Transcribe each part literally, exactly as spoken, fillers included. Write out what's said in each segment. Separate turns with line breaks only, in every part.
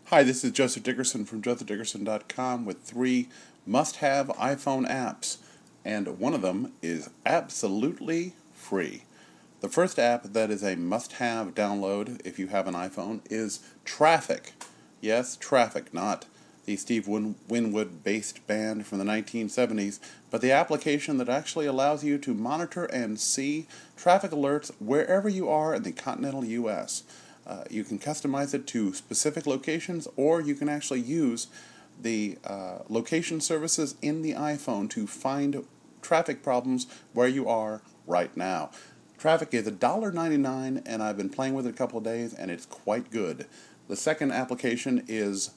Hi, this is Joseph Dickerson from joseph dickerson dot com with three must-have iPhone apps, and one of them is absolutely free. The first app that is a must-have download if you have an iPhone is Traffic. Yes, Traffic, not the Steve Win- Winwood-based band from the nineteen seventies, but the application that actually allows you to monitor and see traffic alerts wherever you are in the continental U S Uh, you can customize it to specific locations, or you can actually use the uh, location services in the iPhone to find traffic problems where you are right now. Traffic is one dollar ninety-nine, and I've been playing with it a couple of days, and it's quite good. The second application is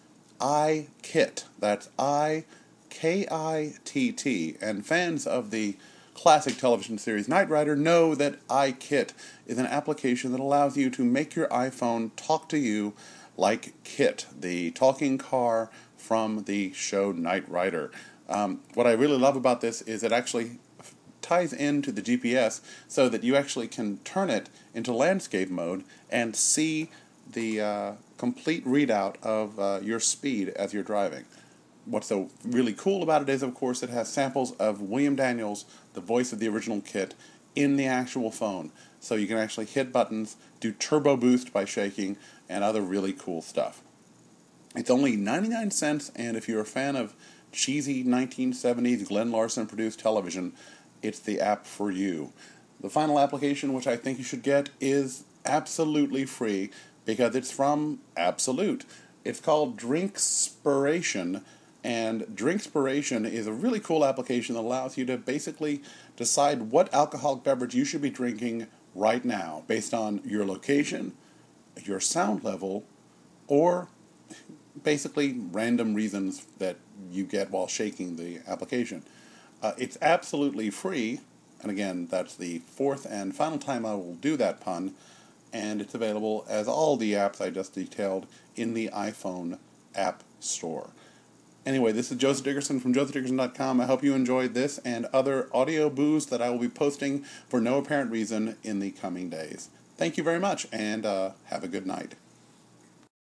iKit. That's I K I T T, and fans of the classic television series Knight Rider know that iKit is an application that allows you to make your iPhone talk to you like Kit, the talking car from the show Knight Rider. Um, what I really love about this is it actually ties into the G P S so that you actually can turn it into landscape mode and see the uh, complete readout of uh, your speed as you're driving. What's so really cool about it is, of course, it has samples of William Daniels, the voice of the original Kit, in the actual phone. So you can actually hit buttons, do turbo boost by shaking, and other really cool stuff. It's only ninety-nine cents, and if you're a fan of cheesy nineteen seventies Glenn Larson produced television, it's the app for you. The final application, which I think you should get, is absolutely free because it's from Absolute. It's called Drinkspiration, and Drinkspiration is a really cool application that allows you to basically decide what alcoholic beverage you should be drinking right now based on your location, your sound level, or basically random reasons that you get while shaking the application. Uh, it's absolutely free, and again, that's the fourth and final time I will do that pun, and it's available, as all the apps I just detailed, in the iPhone App Store. Anyway, this is Joseph Dickerson from joseph dickerson dot com. I hope you enjoyed this and other audio boos that I will be posting for no apparent reason in the coming days. Thank you very much, and uh, have a good night.